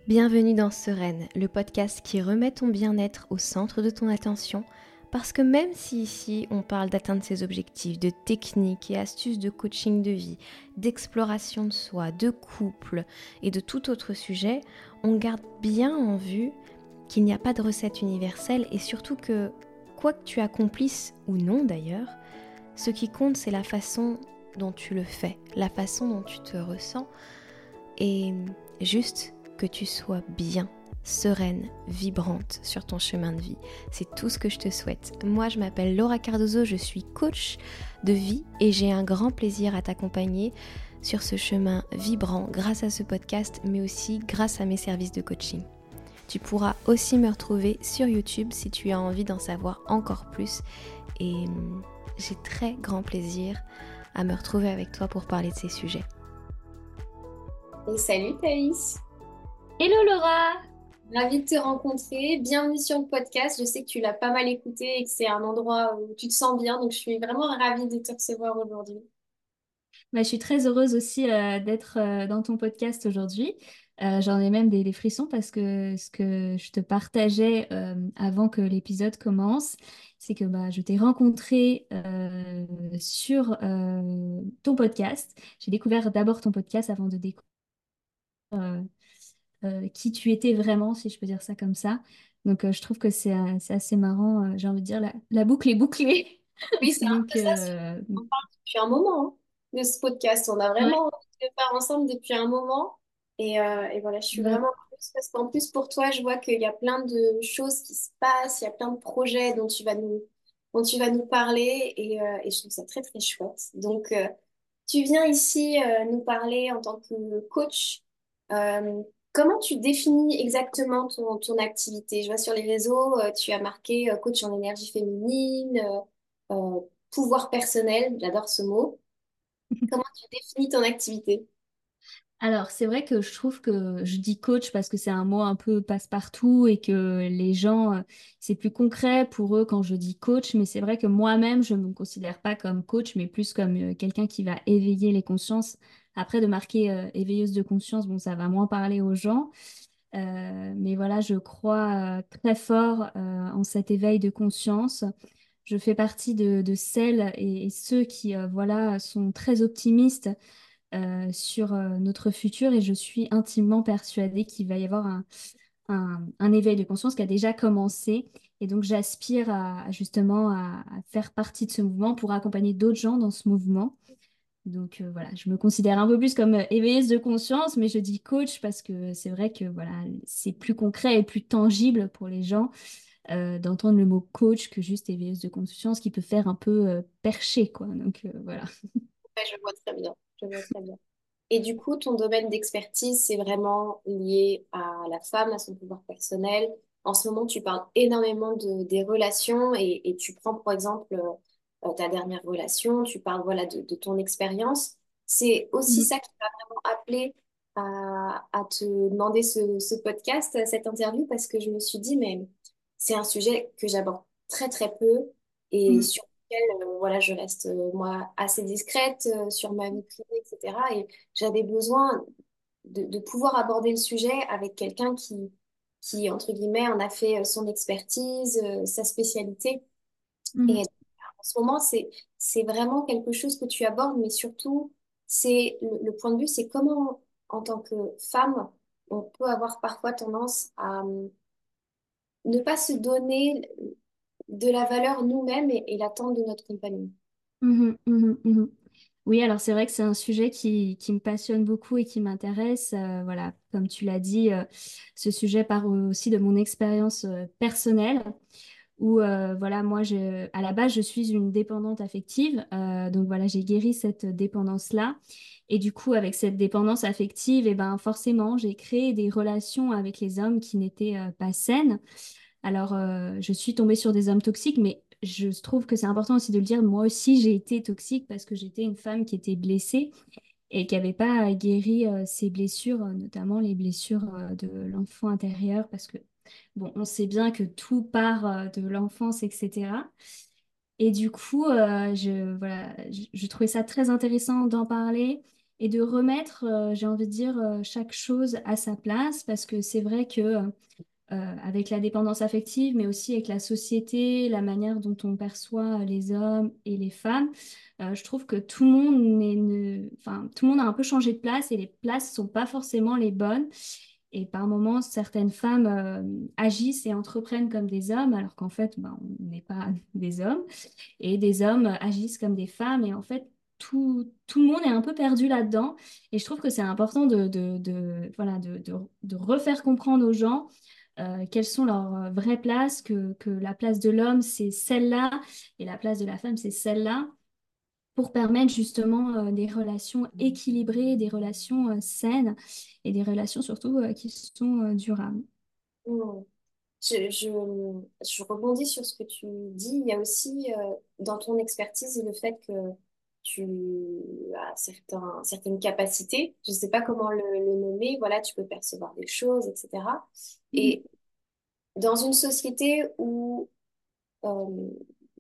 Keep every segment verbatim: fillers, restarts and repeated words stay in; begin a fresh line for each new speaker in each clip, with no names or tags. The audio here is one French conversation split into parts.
Bienvenue dans Sereine, le podcast qui remet ton bien-être au centre de ton attention, parce que même si ici on parle d'atteindre ses objectifs, de techniques et astuces de coaching de vie, d'exploration de soi, de couple et de tout autre sujet, on garde bien en vue qu'il n'y a pas de recette universelle et surtout que, quoi que tu accomplisses ou non d'ailleurs, ce qui compte c'est la façon dont tu le fais, la façon dont tu te ressens et juste que tu sois bien, sereine, vibrante sur ton chemin de vie. C'est tout ce que je te souhaite. Moi, je m'appelle Laura Cardozo, je suis coach de vie et j'ai un grand plaisir à t'accompagner sur ce chemin vibrant grâce à ce podcast, mais aussi grâce à mes services de coaching. Tu pourras aussi me retrouver sur YouTube si tu as envie d'en savoir encore plus et j'ai très grand plaisir à me retrouver avec toi pour parler de ces sujets.
Et salut Thaïs,
Hello Laura!
ravie de te rencontrer, bienvenue sur le podcast, je sais que tu l'as pas mal écouté et que c'est un endroit où tu te sens bien, donc je suis vraiment ravie de te recevoir aujourd'hui.
Bah, je suis très heureuse aussi euh, d'être euh, dans ton podcast aujourd'hui. Euh, j'en ai même des, des frissons parce que ce que je te partageais euh, avant que l'épisode commence, c'est que bah, je t'ai rencontré euh, sur euh, ton podcast. J'ai découvert d'abord ton podcast avant de découvrir euh, euh, qui tu étais vraiment, si je peux dire ça comme ça. Donc euh, je trouve que c'est euh, c'est assez marrant. Euh, j'ai envie de dire, la, la boucle est bouclée.
Oui, c'est un
Donc,
peu ça,
euh,
on parle depuis un moment hein, de ce podcast, on a
ouais.
vraiment envie de le faire ensemble depuis un moment et, euh, et voilà, je suis
Ouais.
vraiment heureuse parce qu'en plus pour toi, je vois qu'il y a plein de choses qui se passent, il y a plein de projets dont tu vas nous, dont tu vas nous parler et, euh, et je trouve ça très très chouette. Donc, euh, tu viens ici euh, nous parler en tant que coach. Euh, Comment tu définis exactement ton, ton activité? Je vois sur les réseaux, euh, tu as marqué euh, coach en énergie féminine, euh, euh, pouvoir personnel, j'adore ce mot. Comment tu définis ton activité?
Alors, c'est vrai que je trouve que je dis coach parce que c'est un mot un peu passe-partout et que les gens, euh, c'est plus concret pour eux quand je dis coach, mais c'est vrai que moi-même, je ne me considère pas comme coach, mais plus comme euh, quelqu'un qui va éveiller les consciences. Après, de marquer euh, éveilleuse de conscience, bon, ça va moins parler aux gens. Euh, mais voilà, je crois euh, très fort euh, en cet éveil de conscience. Je fais partie de, de celles et, et ceux qui, euh, voilà, sont très optimistes euh, sur euh, notre futur et je suis intimement persuadée qu'il va y avoir un, un- un éveil de conscience qui a déjà commencé. Et donc, j'aspire à, justement à, à faire partie de ce mouvement pour accompagner d'autres gens dans ce mouvement. Donc, euh, voilà, je me considère un peu plus comme euh, éveilleuse de conscience, mais je dis coach parce que c'est vrai que voilà, c'est plus concret et plus tangible pour les gens euh, d'entendre le mot coach que juste éveilleuse de conscience qui peut faire un peu euh, perché, quoi. Donc, euh, voilà.
Ouais, je vois très bien, je vois très bien. Et du coup, ton domaine d'expertise, c'est vraiment lié à la femme, à son pouvoir personnel. En ce moment, tu parles énormément de, des relations et, et tu prends, par exemple, euh, ta dernière relation, tu parles voilà, de, de ton expérience. C'est aussi
Mhm.
ça qui m'a vraiment appelé à, à te demander ce, ce podcast, cette interview, parce que je me suis dit, mais c'est un sujet que j'aborde très, très peu et
Mhm.
sur lequel, euh, voilà, je reste, euh, moi, assez discrète euh, sur ma vie privée, et cetera. J'avais besoin de, de pouvoir aborder le sujet avec quelqu'un qui, qui, entre guillemets, en a fait euh, son expertise, euh, sa spécialité. Et
Mhm.
en ce moment, c'est, c'est vraiment quelque chose que tu abordes, mais surtout, c'est le, le point de vue, c'est comment, en tant que femme, on peut avoir parfois tendance à euh, ne pas se donner de la valeur nous-mêmes et, et l'attente de notre compagnon.
Mhm, mhm, mhm. Oui, alors c'est vrai que c'est un sujet qui, qui me passionne beaucoup et qui m'intéresse. Euh, voilà, comme tu l'as dit, euh, ce sujet part aussi de mon expérience euh, personnelle où, euh, voilà, moi, je, à la base, je suis une dépendante affective. Euh, donc voilà, j'ai guéri cette dépendance-là. Et du coup, avec cette dépendance affective, et ben, forcément, j'ai créé des relations avec les hommes qui n'étaient euh, pas saines. Alors, euh, je suis tombée sur des hommes toxiques, mais je trouve que c'est important aussi de le dire. Moi aussi, j'ai été toxique parce que j'étais une femme qui était blessée et qui n'avait pas guéri euh, ses blessures, euh, notamment les blessures euh, de l'enfant intérieur, parce que, bon, on sait bien que tout part euh, de l'enfance, et cetera. Et du coup, euh, je, voilà, je, je trouvais ça très intéressant d'en parler. et de remettre, euh, j'ai envie de dire, euh, chaque chose à sa place, parce que c'est vrai que euh, avec la dépendance affective, mais aussi avec la société, la manière dont on perçoit les hommes et les femmes, euh, je trouve que tout le monde n'est, ne- enfin, tout le monde a un peu changé de place et les places sont pas forcément les bonnes. Et par moments, certaines femmes euh, agissent et entreprennent comme des hommes, alors qu'en fait, ben, on n'est pas des hommes. Et des hommes agissent comme des femmes. Et en fait, tout, tout le monde est un peu perdu là-dedans. Et je trouve que c'est important de, de, de- voilà, de, de, de refaire comprendre aux gens euh, quelles sont leurs euh, vraies places, que, que la place de l'homme, c'est celle-là, et la place de la femme, c'est celle-là, pour permettre justement euh, des relations équilibrées, des relations euh, saines, et des relations surtout euh, qui sont euh, durables.
Mm. Je, je, je rebondis sur ce que tu dis. Il y a aussi euh, dans ton expertise le fait que tu as certains, certaines capacités. Je ne sais pas comment le, le nommer. Voilà, tu peux percevoir des choses, et cetera.
Mhm.
Et dans une société où euh,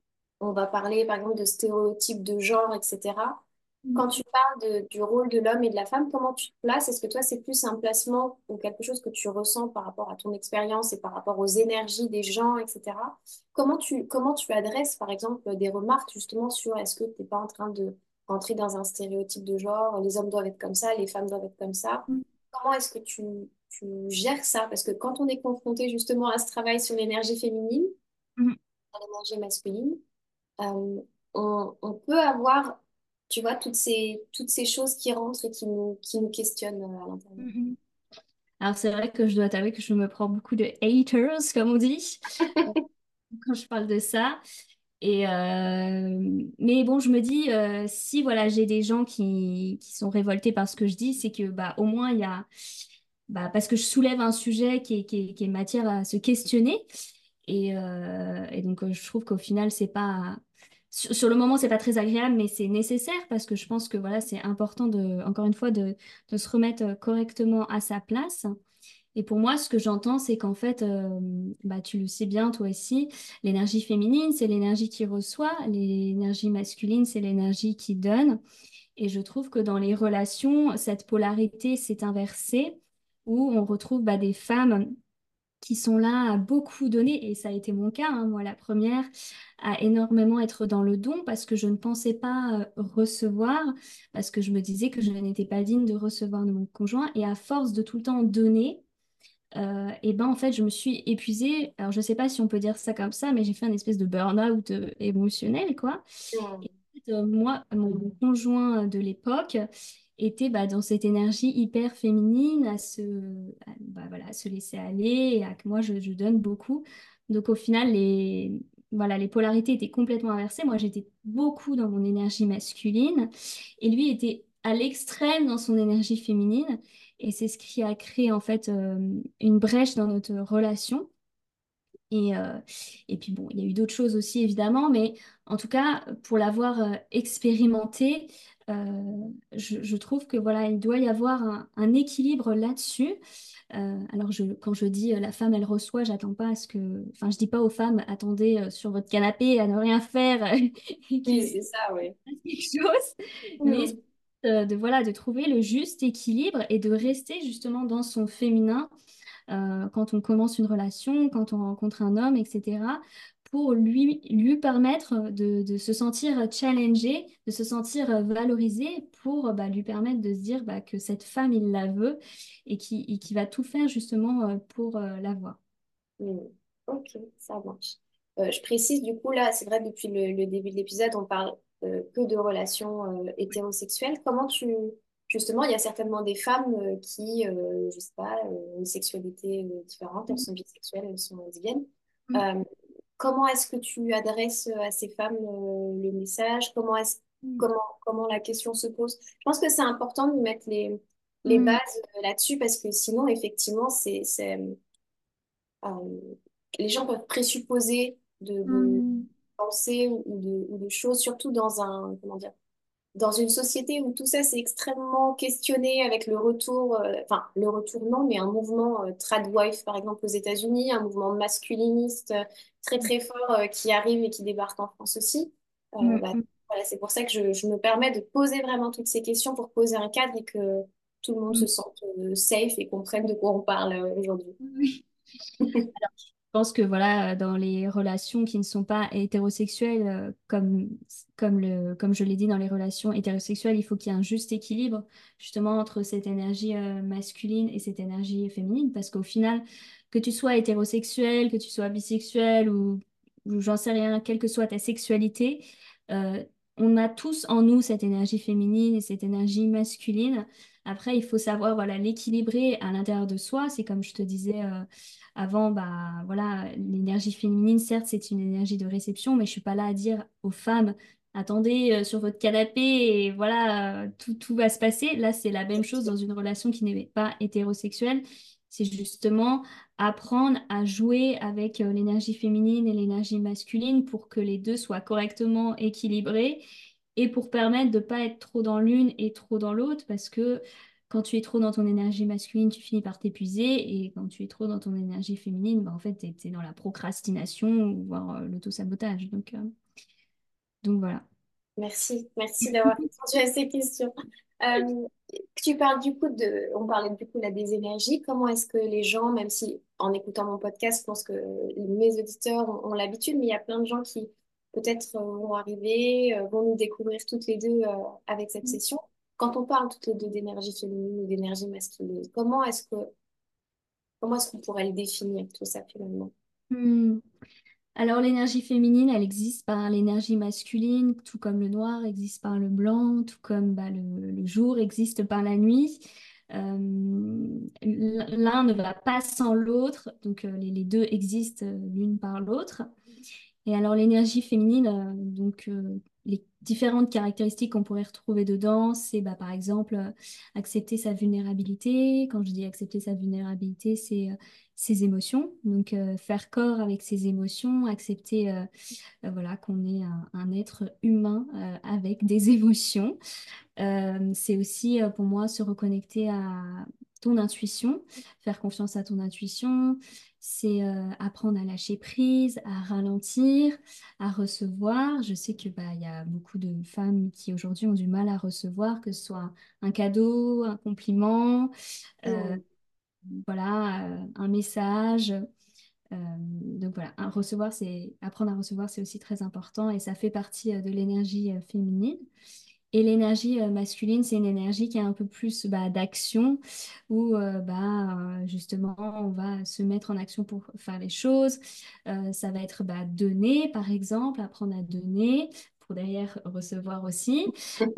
on va parler par exemple de stéréotypes de genre, et cetera. Quand tu parles de- du rôle de l'homme et de la femme, comment tu te places? Est-ce que toi, c'est plus un placement ou quelque chose que tu ressens par rapport à ton expérience et par rapport aux énergies des gens, et cetera. Comment tu, comment tu adresses, par exemple, des remarques justement sur est-ce que tu n'es pas en train de rentrer dans un stéréotype de genre, les hommes doivent être comme ça, les femmes doivent être comme ça.
Mhm.
Comment est-ce que tu, tu gères ça? Parce que quand on est confronté justement à ce travail sur l'énergie féminine,
Mhm.
à l'énergie masculine, euh, on, on peut avoir, tu vois, toutes ces, toutes ces choses qui rentrent et qui nous, qui nous questionnent euh, à l'intérieur.
Mhm. Alors c'est vrai que je dois t'avouer que je me prends beaucoup de haters, comme on dit, quand je parle de ça. Et euh, mais bon, je me dis, euh, si voilà, j'ai des gens qui, qui sont révoltés par ce que je dis, c'est que bah, au moins il y a, bah, parce que je soulève un sujet qui est, qui est, qui est matière à se questionner. Et, euh, et donc, euh, je trouve qu'au final, c'est pas. Sur, sur le moment, c'est pas très agréable, mais c'est nécessaire parce que je pense que voilà, c'est important de, encore une fois, de, de se remettre euh, correctement à sa place. Et pour moi, ce que j'entends, c'est qu'en fait, euh, bah, tu le sais bien, toi aussi, l'énergie féminine, c'est l'énergie qui reçoit, l'énergie masculine, c'est l'énergie qui donne. Et je trouve que dans les relations, cette polarité s'est inversée, où on retrouve bah, des femmes qui sont là à beaucoup donner, et ça a été mon cas, hein, moi la première, à énormément être dans le don parce que je ne pensais pas euh, recevoir, parce que je me disais que je n'étais pas digne de recevoir de mon conjoint, et à force de tout le temps donner, euh, et ben en fait je me suis épuisée, alors je sais pas si on peut dire ça comme ça, mais j'ai fait une espèce de burn-out euh, émotionnel, quoi.
Mm.
Et en fait, euh, moi, mon conjoint de l'époque était bah, dans cette énergie hyper féminine, à se, à, bah, voilà, à se laisser aller, et à que moi, je, je donne beaucoup. Donc au final, les, voilà, les polarités étaient complètement inversées. Moi, j'étais beaucoup dans mon énergie masculine, et lui était à l'extrême dans son énergie féminine. Et c'est ce qui a créé en fait euh, une brèche dans notre relation. Et, euh, et puis bon, il y a eu d'autres choses aussi évidemment, mais en tout cas, pour l'avoir euh, expérimenté, euh, je, je trouve que voilà, il doit y avoir un, un équilibre là-dessus. Euh, alors je, quand je dis euh, la femme, elle reçoit, j'attends pas à ce que, enfin, je dis pas aux femmes, attendez euh, sur votre canapé à ne rien faire et
Oui,
que
c'est ça, oui.
quelque chose, mais
Mm.
euh, de voilà, de trouver le juste équilibre et de rester justement dans son féminin euh, quand on commence une relation, quand on rencontre un homme, et cetera, pour lui, lui permettre de, de se sentir challengé, de se sentir valorisé, pour euh, bah, lui permettre de se dire bah, que cette femme, il la veut et qui, et qui va tout faire justement euh, pour euh, l'avoir.
Mm. Ok, ça marche. Euh, je précise du coup, là, c'est vrai, depuis le, le début de l'épisode, on parle euh, que de relations euh, hétérosexuelles. Comment tu... Justement, il y a certainement des femmes euh, qui, euh, je sais pas, euh, ont une sexualité euh, différente, elles sont bisexuelles, elles sont lesbiennes. Euh, Comment est-ce que tu adresses euh, à ces femmes euh, le message? Comment est-ce, comment, comment la question se pose? Je pense que c'est important de mettre les, les bases euh, là-dessus parce que sinon, effectivement, c'est, c'est, euh, les gens peuvent présupposer de, de pensées ou de, ou de choses, surtout dans un, comment dire, dans une société où tout ça c'est extrêmement questionné avec le retour, euh, enfin le retour non, mais un mouvement euh, tradwife par exemple aux États-Unis, un mouvement masculiniste euh, très très fort euh, qui arrive et qui débarque en France aussi. Euh, bah, voilà, c'est pour ça que je, je me permets de poser vraiment toutes ces questions pour poser un cadre et que tout le monde se
Mm.
sente euh, safe et comprenne de quoi on parle euh, aujourd'hui.
Oui. Je pense que voilà, dans les relations qui ne sont pas hétérosexuelles, euh, comme, comme, le, comme je l'ai dit, dans les relations hétérosexuelles, il faut qu'il y ait un juste équilibre justement entre cette énergie euh, masculine et cette énergie féminine, parce qu'au final, que tu sois hétérosexuel, que tu sois bisexuel ou, ou j'en sais rien, quelle que soit ta sexualité, euh, on a tous en nous cette énergie féminine et cette énergie masculine. Après, il faut savoir voilà, l'équilibrer à l'intérieur de soi. C'est comme je te disais. euh, avant, bah voilà, l'énergie féminine, certes, c'est une énergie de réception, mais je suis pas là à dire aux femmes, attendez euh, sur votre canapé et voilà, euh, tout, tout va se passer. Là, c'est la même chose dans une relation qui n'est pas hétérosexuelle. C'est justement apprendre à jouer avec euh, l'énergie féminine et l'énergie masculine pour que les deux soient correctement équilibrés et pour permettre de pas être trop dans l'une et trop dans l'autre parce que quand tu es trop dans ton énergie masculine, tu finis par t'épuiser. Et quand tu es trop dans ton énergie féminine, bah, en fait, tu es, dans la procrastination, voire euh, l'auto-sabotage. Donc, euh, donc voilà.
Merci, merci d'avoir répondu à ces questions. Euh, Tu parles du coup de, on parlait du coup là des énergies. Comment est-ce que les gens, même si en écoutant mon podcast, je pense que mes auditeurs ont, ont l'habitude, mais il y a plein de gens qui peut-être euh, vont arriver, euh, vont nous découvrir toutes les deux euh, avec cette session. Quand on parle toutes les deux d'énergie féminine ou d'énergie masculine, comment est-ce que, comment est-ce qu'on pourrait le définir tout ça finalement?
Hmm. Alors, l'énergie féminine, elle existe par l'énergie masculine, tout comme le noir existe par le blanc, tout comme bah, le, le jour existe par la nuit. Euh, L'un ne va pas sans l'autre, donc euh, les, les deux existent euh, l'une par l'autre. Et alors l'énergie féminine, euh, donc euh, les différentes caractéristiques qu'on pourrait retrouver dedans, c'est bah, par exemple euh, accepter sa vulnérabilité. Quand je dis accepter sa vulnérabilité, c'est euh, ses émotions. Donc euh, faire corps avec ses émotions, accepter euh, euh, voilà, qu'on est un, un être humain euh, avec des émotions. Euh, c'est aussi euh, pour moi se reconnecter à ton intuition, faire confiance à ton intuition, c'est euh, apprendre à lâcher prise, à ralentir, à recevoir. Je sais que bah, il y a beaucoup de femmes qui aujourd'hui ont du mal à recevoir, que ce soit un cadeau, un compliment, euh,
Mm.
voilà, euh, un message. Euh, donc voilà, un- recevoir, c'est apprendre à recevoir, c'est aussi très important et ça fait partie euh, de l'énergie euh, féminine. Et l'énergie euh, masculine, c'est une énergie qui est un peu plus bah, d'action, où euh, bah, euh, justement, on va se mettre en action pour faire les choses. Euh, ça va être bah, donner, par exemple, apprendre à donner, pour derrière recevoir aussi,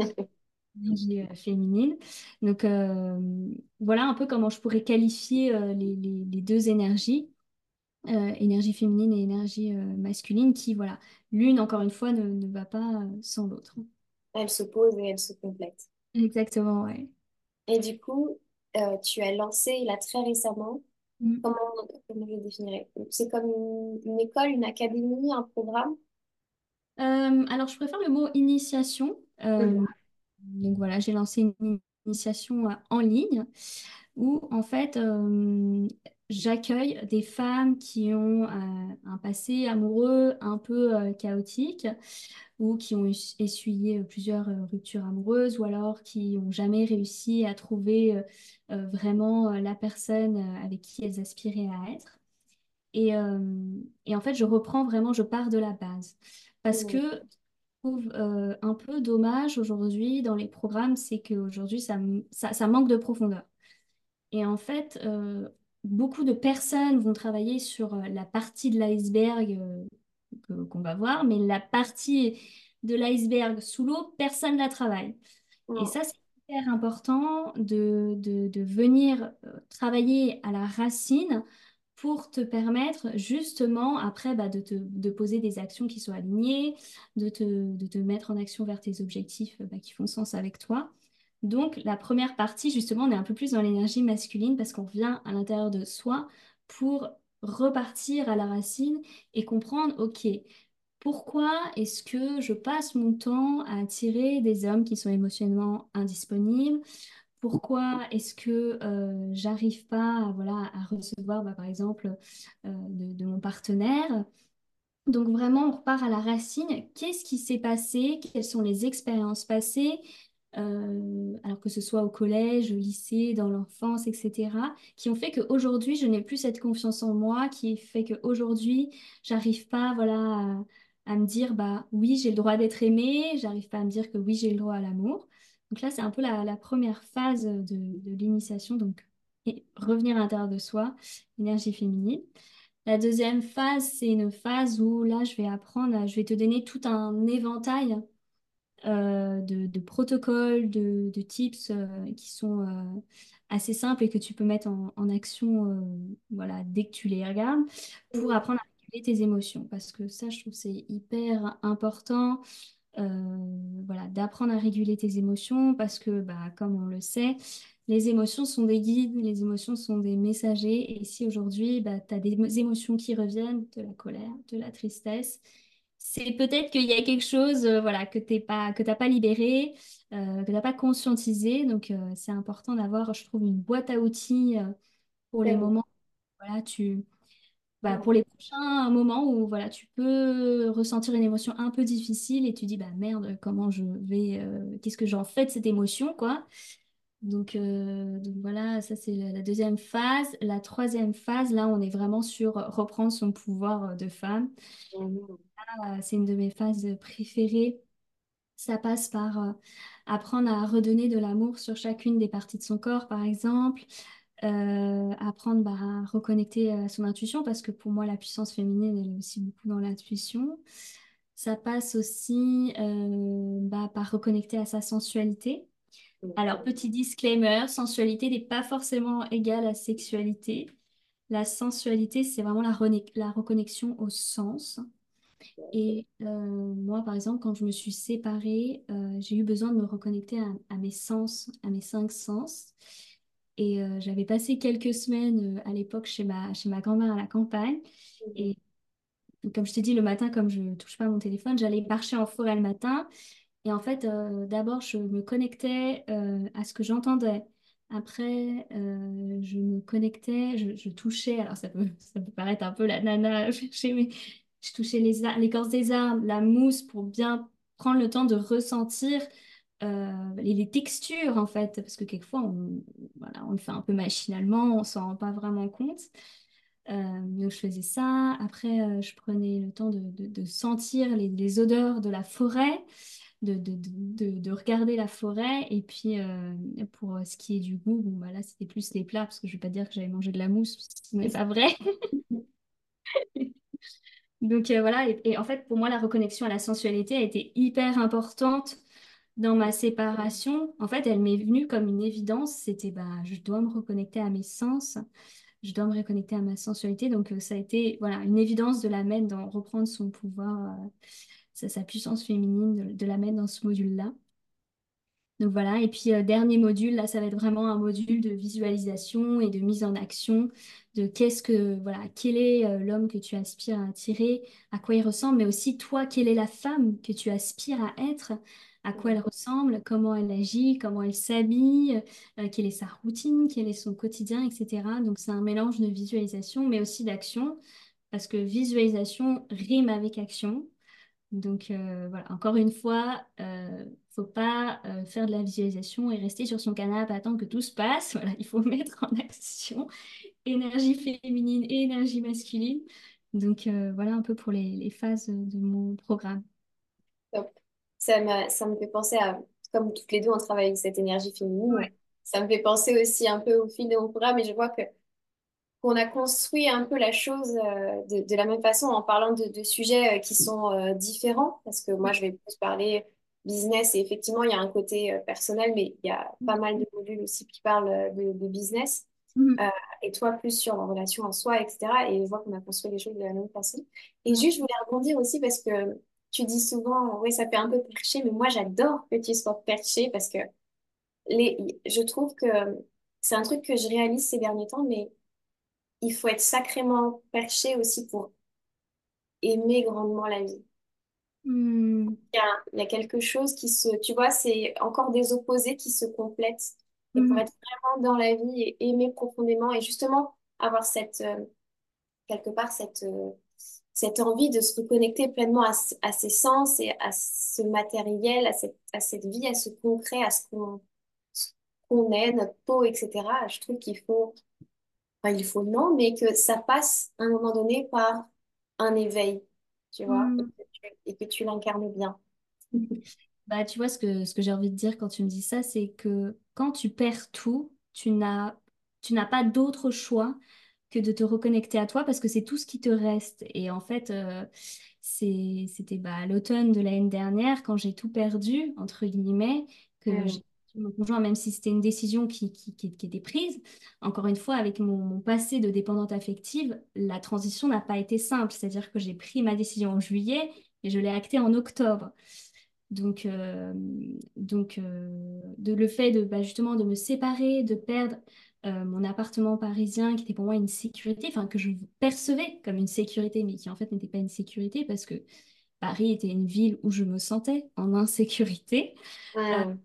énergie euh, féminine. Donc euh, voilà un peu comment je pourrais qualifier euh, les, les- les deux énergies, euh, énergie féminine et énergie euh, masculine, qui, voilà, l'une, encore une fois, ne, ne va pas euh, sans l'autre.
Elle se pose et elle se complète.
Exactement, ouais.
Et du coup, euh, tu as lancé là très récemment. Comment, comment je le définirais? C'est comme une, une école, une académie, un programme?
Euh, alors, je préfère le mot initiation.
Mhm.
Euh, donc voilà, j'ai lancé une initiation euh, en ligne où en fait euh, j'accueille des femmes qui ont euh, un passé amoureux un peu euh, chaotique ou qui ont es- essuyé euh, plusieurs euh, ruptures amoureuses ou alors qui n'ont jamais réussi à trouver euh, euh, vraiment euh, la personne euh, avec qui elles aspiraient à être. Et, euh, et en fait, je reprends vraiment, je pars de la base. Parce que
Mhm.
je trouve euh, un peu dommage aujourd'hui dans les programmes, c'est qu'aujourd'hui, ça, m- ça, ça manque de profondeur. Et en fait, euh, beaucoup de personnes vont travailler sur euh, la partie de l'iceberg euh, que- qu'on va voir, mais la partie de l'iceberg sous l'eau, personne ne la travaille. Et
Mhm.
ça, c'est hyper important de, de, de venir euh, travailler à la racine pour te permettre justement après bah, de, te, de poser des actions qui soient alignées, de te, de te mettre en action vers tes objectifs euh, bah, qui font sens avec toi. Donc la première partie, justement, on est un peu plus dans l'énergie masculine parce qu'on vient à l'intérieur de soi pour repartir à la racine et comprendre, OK, pourquoi est-ce que je passe mon temps à attirer des hommes qui sont émotionnellement indisponibles? Pourquoi est-ce que euh, j'arrive pas à, voilà, à recevoir, bah, par exemple, euh, de, de mon partenaire? Donc vraiment, on repart à la racine. Qu'est-ce qui s'est passé? Quelles sont les expériences passées? Euh, alors que ce soit au collège, au lycée, dans l'enfance, et cetera, qui ont fait qu'aujourd'hui, je n'ai plus cette confiance en moi, qui fait qu'aujourd'hui, j'arrive pas, voilà, à, à me dire, bah oui, j'ai le droit d'être aimée, j'arrive pas à me dire que oui, j'ai le droit à l'amour. Donc là, c'est un peu la, la première phase de, de l'initiation, donc et revenir à l'intérieur de soi, énergie féminine. La deuxième phase, c'est une phase où là, je vais apprendre, je vais te donner tout un éventail euh, de, de protocoles, de, de tips euh, qui sont euh, assez simples et que tu peux mettre en, en action euh, voilà, dès que tu les regardes pour
Mhm.
apprendre à réguler tes émotions. Parce que ça, je trouve que c'est hyper important euh, voilà, d'apprendre à réguler tes émotions parce que, bah, comme on le sait, les émotions sont des guides, les émotions sont des messagers. Et si aujourd'hui, bah, tu as des émotions qui reviennent, de la colère, de la tristesse, c'est peut-être qu'il y a quelque chose euh, voilà, que tu pas, que t'as pas libéré, euh, que tu n'as pas conscientisé. Donc, euh, c'est important d'avoir, je trouve, une boîte à outils euh, pour les
Vraiment.
moments. Voilà, tu, bah,
Ouais.
pour les prochains moments où voilà, tu peux ressentir une émotion un peu difficile et tu dis, bah merde, comment je vais, euh, qu'est-ce que j'en fais de cette émotion, quoi. Donc, euh, donc voilà, ça c'est la la deuxième phase. La troisième phase, là, on est vraiment sur reprendre son pouvoir euh, de femme.
Mhm.
Ah, c'est une de mes phases préférées. Ça passe par euh, apprendre à redonner de l'amour sur chacune des parties de son corps, par exemple. Euh, apprendre bah, à reconnecter à son intuition, parce que pour moi, la puissance féminine, elle est aussi beaucoup dans l'intuition. Ça passe aussi euh, bah, par reconnecter à sa sensualité. Alors, petit disclaimer, sensualité n'est pas forcément égale à sexualité. La sensualité, c'est vraiment la, rene- la reconnexion au sens. Et euh, moi, par exemple, quand je me suis séparée, euh, j'ai eu besoin de me reconnecter à, à mes sens, à mes cinq sens. Et euh, j'avais passé quelques semaines euh, à l'époque chez ma, chez ma grand-mère à la campagne.
Mhm.
Et comme je t'ai dit, le matin, comme je ne touche pas à mon téléphone, j'allais marcher en forêt le matin. Et en fait, euh, d'abord, je me connectais euh, à ce que j'entendais. Après, euh, je me connectais, je, je touchais. Alors, ça peut, ça peut paraître un peu la nana, chercher, mais je touchais les ar- l'écorce des arbres, la mousse pour bien prendre le temps de ressentir euh, les, les textures, en fait. Parce que quelquefois, on, voilà, on le fait un peu machinalement, on s'en rend pas vraiment compte. Euh, donc, je faisais ça. Après, euh, je prenais le temps de, de- de sentir les, les odeurs de la forêt de, de, de, de- de regarder la forêt. Et puis, euh, pour ce qui est du goût, bon, bah là, c'était plus les plats, parce que je vais pas dire que j'avais mangé de la mousse, ce n'est pas vrai. Donc, euh, voilà. Et, et en fait, pour moi, la reconnexion à la sensualité a été hyper importante dans ma séparation. En fait, elle m'est venue comme une évidence. C'était, bah, je dois me reconnecter à mes sens. Je dois me reconnecter à ma sensualité. Donc, euh, ça a été, voilà, une évidence de la mettre dans reprendre son pouvoir, euh, sa, sa puissance féminine, de, de la mettre dans ce module-là. Donc voilà, et puis euh, dernier module, là, ça va être vraiment un module de visualisation et de mise en action de qu'est-ce que, voilà, quel est euh, l'homme que tu aspires à attirer, à quoi il ressemble, mais aussi toi, quelle est la femme que tu aspires à être, à quoi elle ressemble, comment elle agit, comment elle s'habille, euh, quelle est sa routine, quel est son quotidien, et cetera. Donc c'est un mélange de visualisation, mais aussi d'action, parce que visualisation rime avec action. Donc euh, voilà, encore une fois, euh, faut pas euh, faire de la visualisation et rester sur son canapé à attendre que tout se passe. Voilà, il faut mettre en action énergie féminine et énergie masculine. Donc euh, voilà un peu pour les, les phases de mon programme.
Top. Ça m'a, ça me fait penser à, comme toutes les deux, on travaille avec cette énergie féminine.
Ouais.
Ça me fait penser aussi un peu au fil de mon programme et je vois que qu'on a construit un peu la chose euh, de, de la même façon en parlant de, de sujets euh, qui sont euh, différents. Parce que moi, je vais plus parler business et effectivement, il y a un côté euh, personnel, mais il y a pas mal de modules aussi qui parlent euh, de, de business. Euh,
Mhm.
et toi, plus sur la relation en soi, et cetera. Et je vois qu'on a construit les choses de la même façon. Et
Ouais.
juste, je voulais rebondir aussi parce que tu dis souvent, oui, ça fait un peu perché, mais moi, j'adore que tu sois perché parce que les, je trouve que c'est un truc que je réalise ces derniers temps, mais il faut être sacrément perché aussi pour aimer grandement la vie.
Mhm.
Il y a, il y a quelque chose qui se, tu vois, c'est encore des opposés qui se complètent. Et pour
Mhm.
être vraiment dans la vie et aimer profondément et justement avoir cette, euh, quelque part, cette, euh, cette envie de se reconnecter pleinement à, ce- à ses sens et à ce matériel, à cette, à cette vie, à ce concret, à ce qu'on ce qu'on est, notre peau, et cetera. Je trouve qu'il faut, enfin, il faut non, mais que ça passe à un moment donné par un éveil, tu vois, et
Hmm.
que tu, et que tu l'incarnes bien.
Bah, tu vois, ce que, ce que j'ai envie de dire quand tu me dis ça, c'est que quand tu perds tout, tu n'as, tu n'as pas d'autre choix que de te reconnecter à toi parce que c'est tout ce qui te reste. Et en fait, euh, c'est, c'était bah, à l'automne de l'année dernière, quand j'ai tout perdu, entre guillemets, que j'ai
Mm.
perdu mon conjoint, même si c'était une décision qui, qui, qui- qui était prise. Encore une fois, avec mon, mon passé de dépendante affective, la transition n'a pas été simple. C'est-à-dire que j'ai pris ma décision en juillet et je l'ai actée en octobre. Donc, euh, donc euh, de, le fait de bah, justement de me séparer, de perdre euh, mon appartement parisien qui était pour moi une sécurité, enfin que je percevais comme une sécurité, mais qui en fait n'était pas une sécurité parce que Paris était une ville où je me sentais en insécurité. Euh,
Mm.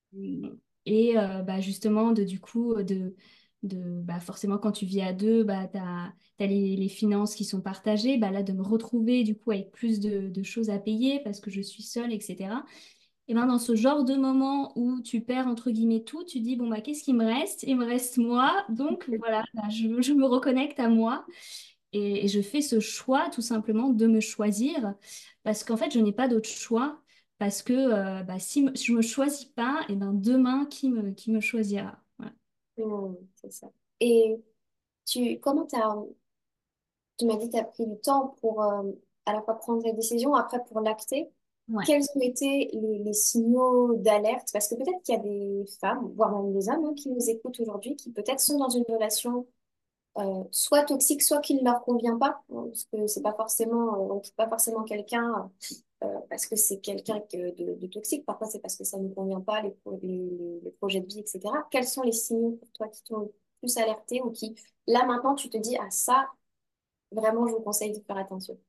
et euh, bah, justement, de, du coup, de, de, bah, forcément, quand tu vis à deux, bah, tu as, les, les finances qui sont partagées. Bah, là, de me retrouver du coup avec plus de, de choses à payer parce que je suis seule, et cetera. Et ben, dans ce genre de moment où tu perds entre guillemets tout, tu dis, bon, bah, qu'est-ce qui me reste? Il me reste moi. Donc voilà, bah, je, je me reconnecte à moi. Et, et je fais ce choix tout simplement de me choisir parce qu'en fait, je n'ai pas d'autre choix. Parce que euh, bah, si me- je ne me choisis pas, et ben demain, qui me, qui me choisira? Voilà.
Mm. C'est ça. Et tu, comment t'as, tu m'as dit que tu as pris du temps pour euh, à la fois prendre les décisions, après pour l'acter.
Ouais.
Quels ont été les, les signaux d'alerte? Parce que peut-être qu'il y a des femmes, voire même des hommes, hein, qui nous écoutent aujourd'hui, qui peut-être sont dans une relation euh, soit toxique, soit qui ne leur convient pas. Hein, parce que c'est pas forcément, euh, on quitte pas forcément quelqu'un euh, parce que c'est quelqu'un que- de, de toxique. Parfois, c'est parce que ça ne convient pas, les, pro- les, les projets de vie, et cetera. Quels sont les signaux pour toi qui t'ont le plus alerté ou qui, là maintenant, tu te dis, ah ça, vraiment, je vous conseille de faire attention.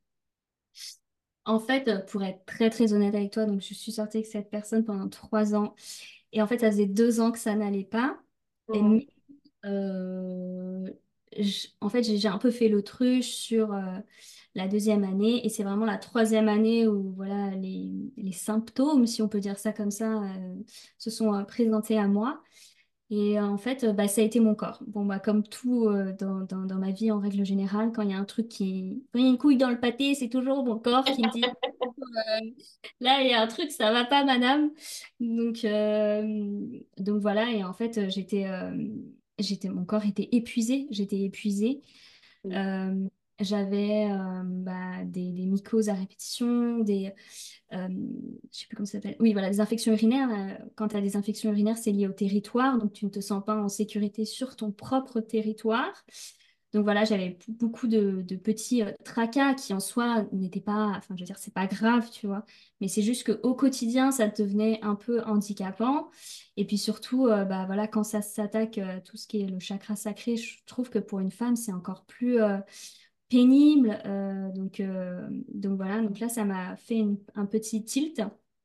En fait, euh, pour être très très honnête avec toi, donc je suis sortie avec cette personne pendant trois ans. Et en fait, ça faisait deux ans que ça n'allait pas. Et
Mhm.
Euh, j- en fait, j'ai j'ai un peu fait l'autruche sur euh, la deuxième année et c'est vraiment la troisième année où voilà, les, les symptômes, si on peut dire ça comme ça, euh, se sont euh, présentés à moi. Et euh, en fait, euh, bah, ça a été mon corps. Bon, bah, comme tout euh, dans, dans, dans ma vie en règle générale, quand il y a un truc qui... Quand il y a une couille dans le pâté, c'est toujours mon corps qui me dit, euh, là, il y a un truc, ça va pas, madame. Donc, euh, donc voilà, et en fait, euh, j'étais, euh, j'étais, mon corps était épuisé, j'étais épuisée.
Mhm.
Euh, j'avais euh, bah, des, des mycoses à répétition, des, euh, je sais plus comment ça s'appelle. Oui, voilà, des infections urinaires. euh, Quand tu as des infections urinaires, c'est lié au territoire, donc tu ne te sens pas en sécurité sur ton propre territoire. Donc voilà, j'avais b- beaucoup de, de petits euh, tracas qui en soi n'étaient pas, enfin je veux dire, c'est pas grave, tu vois, mais c'est juste qu'au quotidien, ça devenait un peu handicapant. Et puis surtout, euh, bah voilà, quand ça s'attaque euh, tout ce qui est le chakra sacré, je trouve que pour une femme, c'est encore plus euh, pénible. euh, donc, euh, donc voilà, donc là, ça m'a fait une- un petit tilt.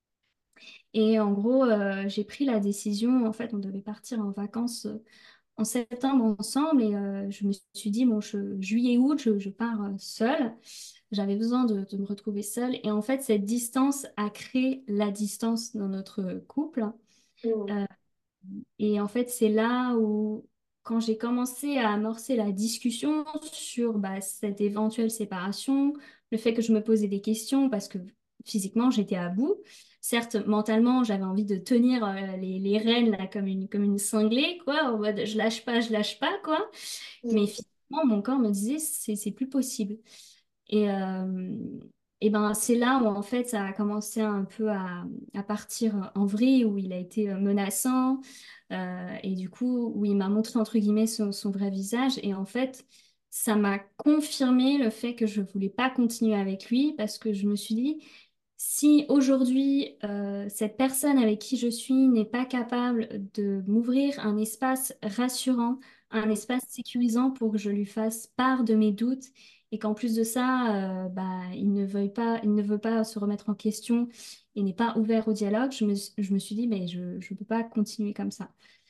Et en gros, euh, j'ai pris la décision, en fait, on devait partir en vacances euh, en septembre ensemble et euh, je me suis dit, bon, je- juillet-août, je, je pars euh, seule. J'avais besoin de, de me retrouver seule. Et en fait, cette distance a créé la distance dans notre couple.
Mhm.
Euh, et en fait, c'est là où, quand j'ai commencé à amorcer la discussion sur bah, cette éventuelle séparation, le fait que je me posais des questions parce que physiquement, j'étais à bout. Certes, mentalement, j'avais envie de tenir euh, les, les rênes là, comme une, comme une cinglée, quoi, en mode je lâche pas, je lâche pas, quoi. Mais
Mhm.
physiquement, mon corps me disait c'est c'est plus possible. Et, euh, et ben, c'est là où en fait ça a commencé un peu à, à partir en vrille, où il a été euh, menaçant, euh, et du coup où il m'a montré entre guillemets son, son vrai visage. Et en fait, ça m'a confirmé le fait que je voulais pas continuer avec lui parce que je me suis dit, si aujourd'hui euh, cette personne avec qui je suis n'est pas capable de m'ouvrir un espace rassurant, un espace sécurisant pour que je lui fasse part de mes doutes, et qu'en plus de ça, euh, bah, il ne veuille pas, il ne veut pas se remettre en question et n'est pas ouvert au dialogue, je me, je me suis dit, mais je ne peux pas continuer comme ça.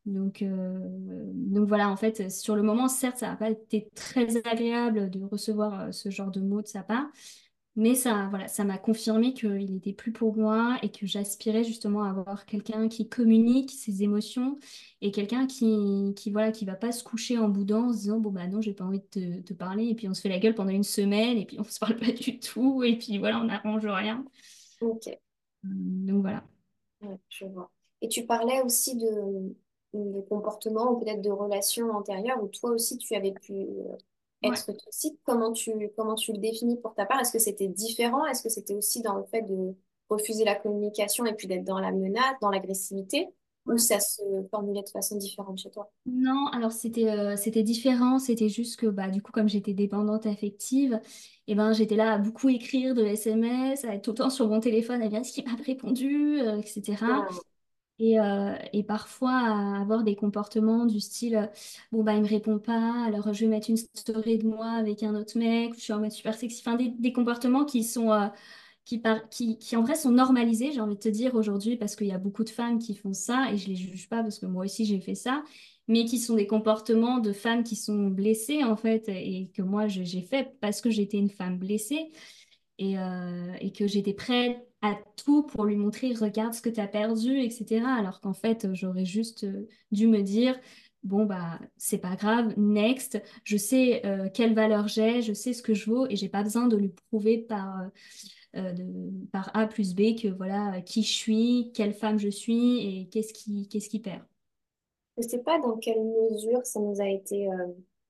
Donc, euh, donc voilà, en fait, sur le moment, certes, ça n'a pas été très agréable de recevoir euh, ce genre de mots de sa part, mais ça, voilà, ça m'a confirmé qu'il n'était plus pour moi et que j'aspirais justement à avoir quelqu'un qui communique ses émotions et quelqu'un qui, qui, voilà, qui va pas se coucher en boudin en se disant, bon, bah non, j'ai pas envie de te, te parler, et puis on se fait la gueule pendant une semaine, et puis on se parle pas du tout, et puis voilà, on n'arrange rien.
Ok,
Donc voilà.
ouais, je vois. Et tu parlais aussi de, de comportements ou peut-être de relations antérieures où toi aussi tu avais pu euh,
Ouais.
être toxique. Comment tu, comment tu le définis pour ta part? Est-ce que c'était différent? Est-ce que c'était aussi dans le fait de refuser la communication et puis d'être dans la menace, dans l'agressivité? Ou ça se formulait de façon différente chez toi?
Non, alors c'était euh, c'était différent, c'était juste que bah du coup comme j'étais dépendante affective, et ben j'étais là à beaucoup écrire de S M S, à être tout le temps sur mon téléphone, à dire est-ce qu'il m'a répondu, euh, et cetera.
Hmm.
Et, euh, et parfois à avoir des comportements du style euh, bon bah il me répond pas, alors je vais mettre une story de moi avec un autre mec, je suis en mode super sexy, enfin des, des comportements qui sont euh, qui, par- qui, qui en vrai sont normalisés, j'ai envie de te dire aujourd'hui, parce qu'il y a beaucoup de femmes qui font ça, et je les juge pas parce que moi aussi j'ai fait ça, mais qui sont des comportements de femmes qui sont blessées en fait, et que moi je- j'ai fait parce que j'étais une femme blessée, et, euh, et que j'étais prête à tout pour lui montrer, regarde ce que tu as perdu, et cetera. Alors qu'en fait, j'aurais juste euh, dû me dire, bon, bah, c'est pas grave, next, je sais euh, quelle valeur j'ai, je sais ce que je vaux, et j'ai pas besoin de lui prouver par, euh, euh, de- par A plus B que voilà qui je suis, quelle femme je suis et qu'est-ce qui, qu'est-ce qui perd.
Je sais pas dans quelle mesure ça nous a été euh,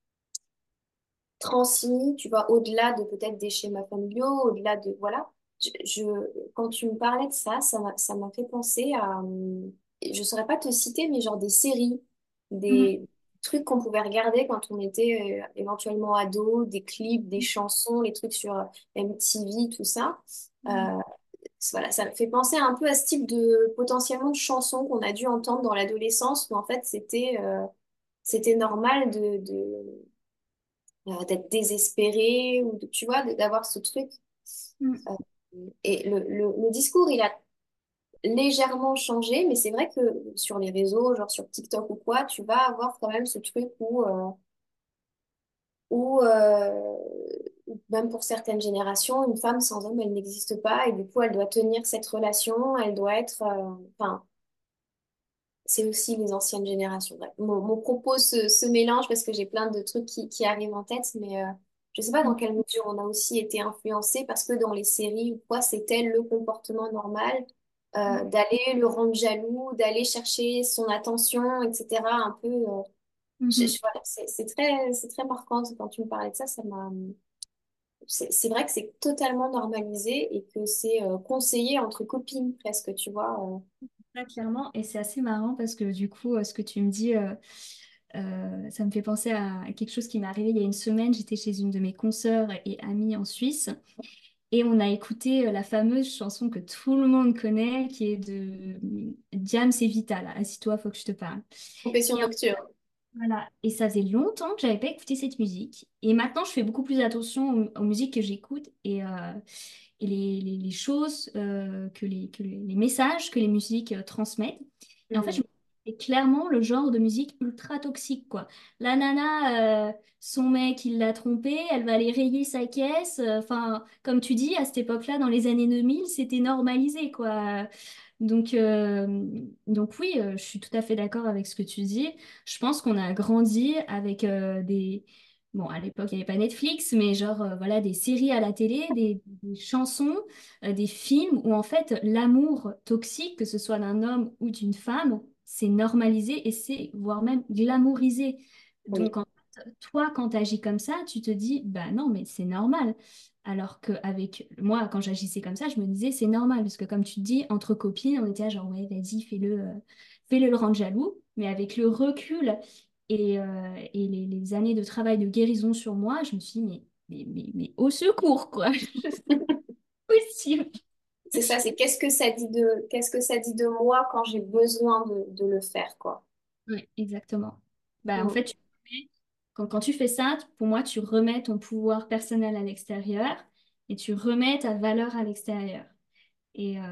transmis, tu vois, au-delà de peut-être des schémas familiaux, au-delà de, voilà. Je, je- quand tu me parlais de ça, ça m'a, ça m'a fait penser à, hum, je saurais pas te citer, mais genre des séries,
Mhm.
des trucs qu'on pouvait regarder quand on était euh, éventuellement ado, des clips, des chansons, les trucs sur M T V, tout ça. Euh, voilà, ça me fait penser un peu à ce type de potentiellement de chansons qu'on a dû entendre dans l'adolescence, où en fait c'était euh, c'était normal de, de euh, d'être désespéré ou de- tu vois, de- d'avoir ce truc.
Mhm.
Euh, et le, le, le discours, il a légèrement changé, mais c'est vrai que sur les réseaux, genre sur TikTok ou quoi, tu vas avoir quand même ce truc où, euh, où euh, même pour certaines générations, une femme sans homme, elle n'existe pas et du coup, elle doit tenir cette relation, elle doit être... euh, Enfin, c'est aussi les anciennes générations. Bref, mon, mon propos se, se mélange parce que j'ai plein de trucs qui, qui arrivent en tête, mais euh, je sais pas dans quelle mesure on a aussi été influencé parce que dans les séries ou quoi, c'était le comportement normal euh, d'aller le rendre jaloux, d'aller chercher son attention, et cetera. Un peu, euh, je-
Mhm.
je- voilà, c'est c'est très, c'est très marquant quand tu me parlais de ça, ça m'a. C'est c'est vrai que c'est totalement normalisé et que c'est euh, conseillé entre copines presque, tu vois. euh.
Très clairement, et c'est assez marrant parce que du coup, euh, ce que tu me dis, euh, euh, ça me fait penser à quelque chose qui m'est arrivé il y a une semaine. J'étais chez une de mes consoeurs et amies en Suisse et on a écouté euh, la fameuse chanson que tout le monde connaît qui est de Diams et Vita, là. Assis-toi, faut que je te parle.
Confession
Et, en-
nocturne.
voilà. Et ça faisait longtemps que j'avais pas écouté cette musique. Et maintenant, je fais beaucoup plus attention aux, aux musiques que j'écoute et, euh, et les, les- les choses, euh, que les, que les, les messages que les musiques euh, transmettent. Et en fait, je me dis, c'est clairement le genre de musique ultra toxique, quoi. La nana, euh, son mec, il l'a trompée, elle va aller rayer sa caisse. euh, Enfin, comme tu dis, à cette époque-là, dans les années deux mille, c'était normalisé, quoi. Donc, euh, donc oui, euh, je suis tout à fait d'accord avec ce que tu dis. Je pense qu'on a grandi avec euh, des... Bon, à l'époque, il n'y avait pas Netflix, mais genre, euh, voilà, des séries à la télé, des, des chansons, euh, des films où, en fait, l'amour toxique, que ce soit d'un homme ou d'une femme, c'est normalisé et c'est, voire même glamourisé.
Oui.
Donc, en fait, toi, quand tu agis comme ça, tu te dis, bah non, mais c'est normal. Alors qu'avec moi, quand j'agissais comme ça, je me disais, c'est normal. Parce que comme tu dis, entre copines, on était là, genre, ouais, vas-y, fais-le, euh, fais-le le rendre jaloux. Mais avec le recul et, euh, et les, les années de travail de guérison sur moi, je me suis dit, mais, mais, mais, mais au secours, quoi. C'est pas possible.
C'est ça, c'est qu'est-ce que ça dit de, qu'est-ce que ça dit de moi quand j'ai besoin de, de le faire, quoi.
Ouais, exactement. Bah, en fait,
Mm.
tu remets- quand, quand tu fais ça, pour moi, tu remets ton pouvoir personnel à l'extérieur et tu remets ta valeur à l'extérieur. Et euh,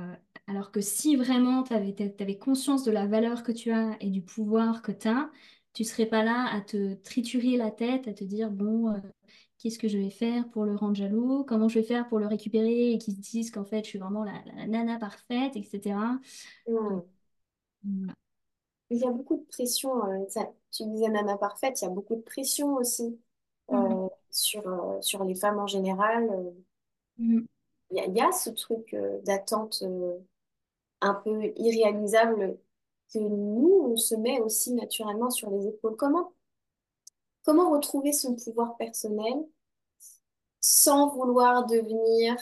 Alors que si vraiment tu avais, conscience de la valeur que tu as et du pouvoir que tu as, tu serais pas là à te triturer la tête, à te dire, bon, euh, qu'est-ce que je vais faire pour le rendre jaloux? Comment je vais faire pour le récupérer et qu'il se dise qu'en fait, je suis vraiment la, la nana parfaite, et cetera. Donc,
Hmm.
voilà.
Il y a beaucoup de pression, euh, ça, tu disais Nana Parfaite, il y a beaucoup de pression aussi
Mhm.
euh, sur, euh, sur les femmes en général. euh.
Mhm.
Il y a, il y a ce truc euh, d'attente euh, un peu irréalisable que nous, on se met aussi naturellement sur les épaules. Comment, comment retrouver son pouvoir personnel sans vouloir devenir,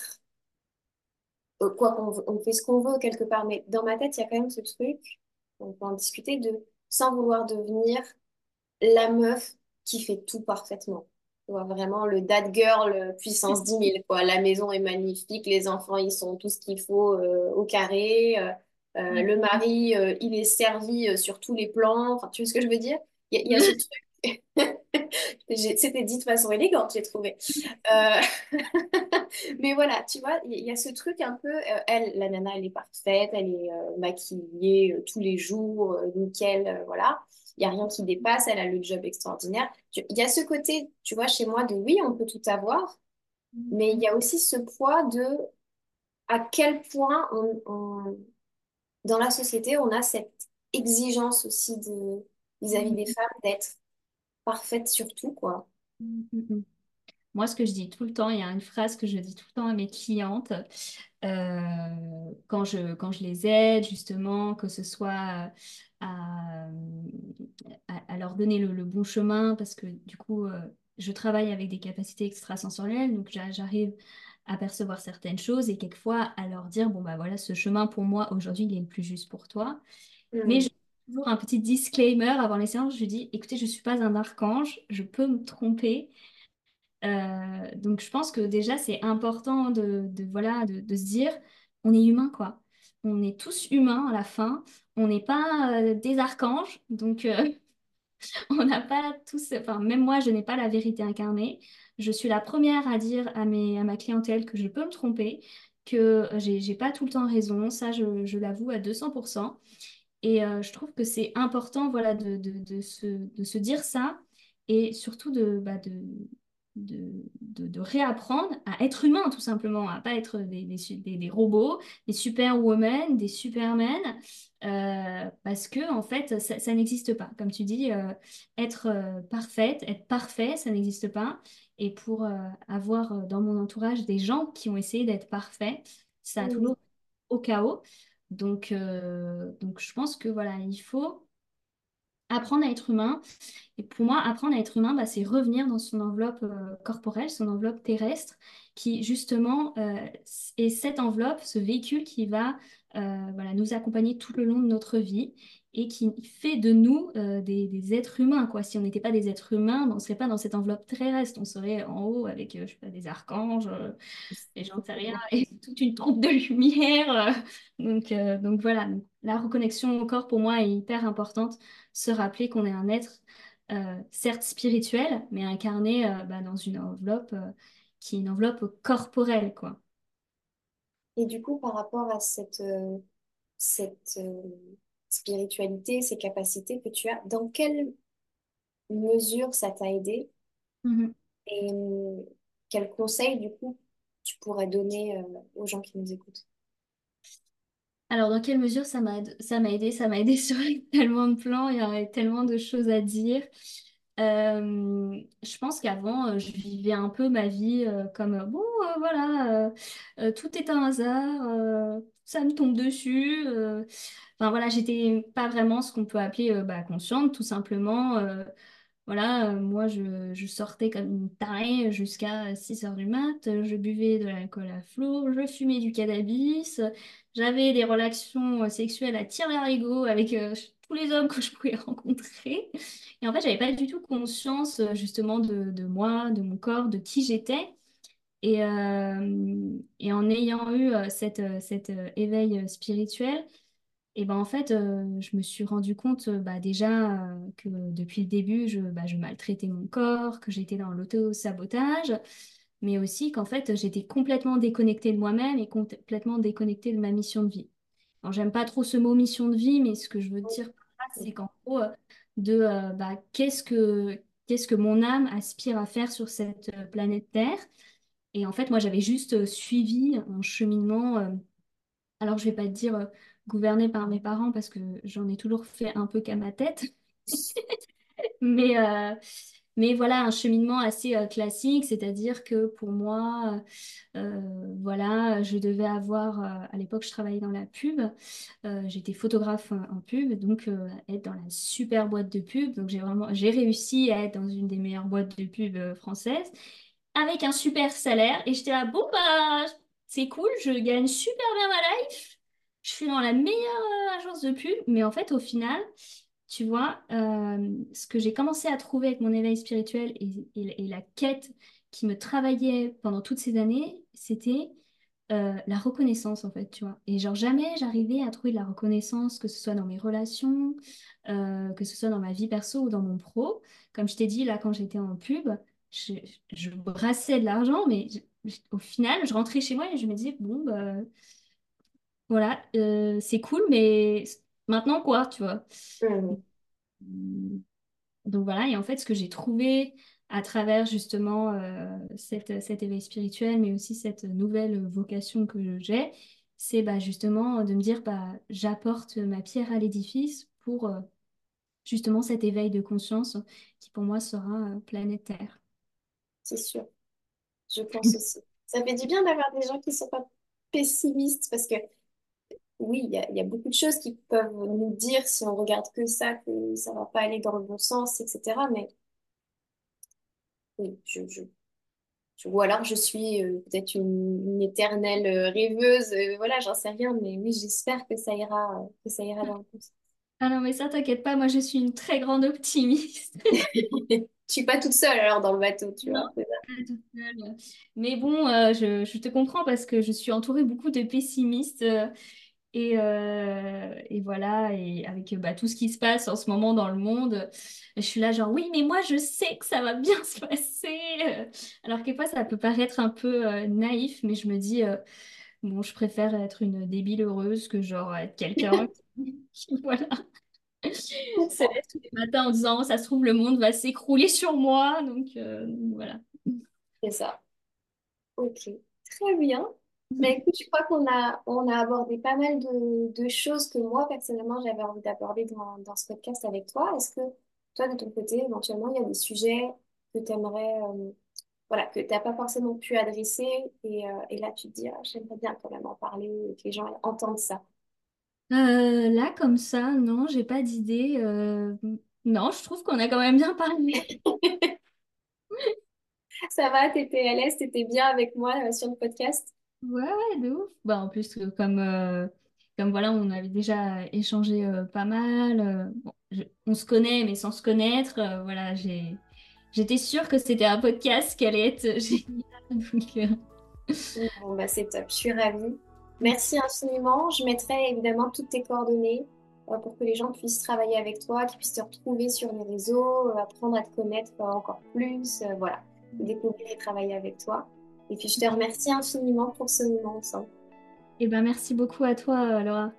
euh, quoi qu'on veut- on fait ce qu'on veut quelque part, mais dans ma tête, il y a quand même ce truc, on peut en discuter, de sans vouloir devenir la meuf qui fait tout parfaitement. Tu vois, vraiment le dad girl euh, puissance dix mille, quoi. La maison est magnifique, les enfants, ils sont tout ce qu'il faut euh, au carré. euh, euh, le mari, euh, il est servi euh, sur tous les plans. Enfin, tu vois ce que je veux dire? Il y, a il y a ce truc. J'ai- C'était dit de façon élégante, j'ai trouvé. Euh, Mais voilà, tu vois, il y, il y a ce truc un peu, euh, elle, la nana, elle est parfaite, elle est euh, maquillée euh, tous les jours, euh, nickel, euh, voilà. Il n'y a rien qui dépasse, elle a le job extraordinaire. Tu- Il y a ce côté, tu vois, chez moi, de oui, on peut tout avoir, mais il y a aussi ce poids de à quel point on, on- dans la société, on a cette exigence aussi de, vis-à-vis des femmes d'être parfaite sur tout, quoi.
Mhm. Moi, ce que je dis tout le temps, il y a une phrase que je dis tout le temps à mes clientes, euh, quand je, quand je les aide, justement, que ce soit à, à- à leur donner le, le bon chemin, parce que du coup, euh, je travaille avec des capacités extrasensorielles, donc j'a- j'arrive à percevoir certaines choses et quelquefois à leur dire, bon, bah voilà, ce chemin pour moi, aujourd'hui, il est le plus juste pour toi. Mais je
Hmm.
fais toujours un petit disclaimer avant les séances, je dis, écoutez, je ne suis pas un archange, je peux me tromper. Euh, donc je pense que déjà c'est important de, de, voilà, de, de se dire on est humain quoi. On est tous humains à la fin. On n'est pas euh, des archanges. Donc euh, on n'a pas tous, enfin même moi je n'ai pas la vérité incarnée. Je suis la première à dire à mes, à ma clientèle que je peux me tromper, que j'ai, j'ai pas tout le temps raison. Ça je, je l'avoue à deux cents pour cent. Et euh, je trouve que c'est important voilà, de, de, de se, de se dire ça et surtout de, bah, de, de, de, de réapprendre à être humain tout simplement, à pas être des, des, su- des- des robots, des superwomen, des supermen, euh, parce que en fait ça, ça n'existe pas. Comme tu dis, euh, être euh, parfaite, être parfait, ça n'existe pas. Et pour euh, avoir euh, dans mon entourage des gens qui ont essayé d'être parfaits, ça a
Hmm.
toujours au chaos. Donc, euh, donc je pense que voilà, il faut apprendre à être humain. Et pour moi, apprendre à être humain, bah, c'est revenir dans son enveloppe euh, corporelle, son enveloppe terrestre, qui justement euh, est cette enveloppe, ce véhicule qui va euh, voilà, nous accompagner tout le long de notre vie et qui fait de nous euh, des, des êtres humains, quoi. Si on n'était pas des êtres humains, bah, on ne serait pas dans cette enveloppe terrestre, on serait en haut avec, euh, je sais pas, des archanges, euh, et j'en sais rien, et toute une troupe de lumière. euh. donc, euh, donc voilà, donc, la reconnexion au corps pour moi est hyper importante. Se rappeler qu'on est un être, euh, certes spirituel, mais incarné euh, bah, dans une enveloppe euh, qui est une enveloppe corporelle, quoi.
Et du coup, par rapport à cette, euh, cette euh, spiritualité, ces capacités que tu as, dans quelle mesure ça t'a aidé
Mhm.
et euh, quels conseils, du coup, tu pourrais donner euh, aux gens qui nous écoutent?
Alors, dans quelle mesure ça m'a ça m'a aidé? Ça m'a aidé sur tellement de plans, il y aurait tellement de choses à dire. Euh, je pense qu'avant, euh, je vivais un peu ma vie euh, comme, euh, bon, euh, voilà, euh, euh, tout est un hasard, euh, ça me tombe dessus. euh. Enfin, voilà, j'étais pas vraiment ce qu'on peut appeler euh, bah, consciente, tout simplement. euh, Voilà, euh, moi je, je sortais comme une tarée jusqu'à six heures du mat, euh, je buvais de l'alcool à flot, je fumais du cannabis, euh, j'avais des relations euh, sexuelles à tire-larigot avec euh, tous les hommes que je pouvais rencontrer. Et en fait, j'avais pas du tout conscience euh, justement de, de moi, de mon corps, de qui j'étais. Et, euh, et en ayant eu euh, cette, euh, cet euh, éveil euh, spirituel, et ben en fait, euh, je me suis rendu compte euh, bah, déjà euh, que depuis le début, je, bah, je maltraitais mon corps, que j'étais dans l'auto-sabotage, mais aussi qu'en fait, j'étais complètement déconnectée de moi-même et complètement déconnectée de ma mission de vie. Alors, j'aime pas trop ce mot mission de vie, mais ce que je veux dire par là, c'est qu'en gros, euh, de euh, bah, qu'est-ce que, qu'est-ce que mon âme aspire à faire sur cette euh, planète Terre. Et en fait, moi, j'avais juste euh, suivi un cheminement. euh, alors, je vais pas te dire euh, gouverné par mes parents parce que j'en ai toujours fait un peu qu'à ma tête. Mais, euh, mais voilà, un cheminement assez euh, classique, c'est-à-dire que pour moi, euh, voilà, je devais avoir, euh, à l'époque, je travaillais dans la pub, euh, j'étais photographe en, en pub, donc euh, être dans la super boîte de pub, donc j'ai vraiment, j'ai réussi à être dans une des meilleures boîtes de pub euh, françaises, avec un super salaire, et j'étais là, bon bah, c'est cool, je gagne super bien ma life, je suis dans la meilleure euh, agence de pub, mais en fait, au final, tu vois, euh, ce que j'ai commencé à trouver avec mon éveil spirituel et, et- et la quête qui me travaillait pendant toutes ces années, c'était euh, la reconnaissance, en fait, tu vois. Et genre, jamais j'arrivais à trouver de la reconnaissance, que ce soit dans mes relations, euh, que ce soit dans ma vie perso ou dans mon pro. Comme je t'ai dit, là, quand j'étais en pub, je, je brassais de l'argent, mais je- je- au final, je rentrais chez moi et je me disais, bon, bah, voilà, euh, c'est cool, mais maintenant quoi, tu vois.
Mhm.
Donc voilà, et en fait, ce que j'ai trouvé à travers justement euh, cette, cet éveil spirituel, mais aussi cette nouvelle vocation que j'ai, c'est bah, justement de me dire, bah, j'apporte ma pierre à l'édifice pour euh, justement cet éveil de conscience qui pour moi sera euh, planétaire.
C'est sûr, je pense aussi. Ça fait du bien d'avoir des gens qui sont pas pessimistes parce que oui, il y a, il y a beaucoup de choses qui peuvent nous dire si on regarde que ça, que ça va pas aller dans le bon sens, et cetera. Mais oui, je, je, je- ou alors je suis euh, peut-être une, une éternelle euh, rêveuse, euh, voilà, j'en sais rien, mais oui, j'espère que ça ira, euh, que ça ira dans le bon sens.
Ah non, mais ça, t'inquiète pas, moi je suis une très grande optimiste.
Je suis pas toute seule alors dans le bateau, tu
Non,
vois. C'est ça.
pas toute seule. Mais bon, euh, je, je te comprends parce que je suis entourée beaucoup de pessimistes. euh, Et, euh, et voilà, et avec euh, bah, tout ce qui se passe en ce moment dans le monde, je suis là genre oui, mais moi je sais que ça va bien se passer. Euh, Alors quelquefois ça peut paraître un peu euh, naïf, mais je me dis euh, bon, je préfère être une débile heureuse que genre être quelqu'un qui qui, voilà,
Je
se
comprends.
lève tous les matins en disant ça se trouve le monde va s'écrouler sur moi, donc euh, voilà.
C'est ça. Ok, très bien. Mais écoute, je crois qu'on a, on a abordé pas mal de, de choses que moi, personnellement, j'avais envie d'aborder dans, dans ce podcast avec toi. Est-ce que toi, de ton côté, éventuellement, il y a des sujets que tu aimerais, voilà, que tu n'as pas forcément pu adresser et, euh, et là, tu te dis, ah, j'aimerais bien quand même en parler et que les gens entendent ça.
Euh, là comme ça, non, j'ai pas d'idée. euh, Non, je trouve qu'on a quand même bien parlé.
Ça va, t'étais à l'aise, t'étais bien avec moi euh, sur le podcast?
Ouais, ouais, de ouf. Bah, en plus, euh, comme, euh, comme voilà, on avait déjà échangé euh, pas mal. euh, bon, je- on se connaît, mais sans se connaître. euh, voilà, j'ai, j'étais sûre que c'était un podcast qui allait être génial. Donc, euh,
Bon, bah, c'est top, je suis ravie. Merci infiniment. Je mettrai évidemment toutes tes coordonnées euh, pour que les gens puissent travailler avec toi, qu'ils puissent te retrouver sur les réseaux, euh, apprendre à te connaître euh, encore plus, euh, voilà, découvrir et travailler avec toi. Et puis je te remercie infiniment pour ce moment ensemble.
et ben, merci beaucoup à toi, Laura.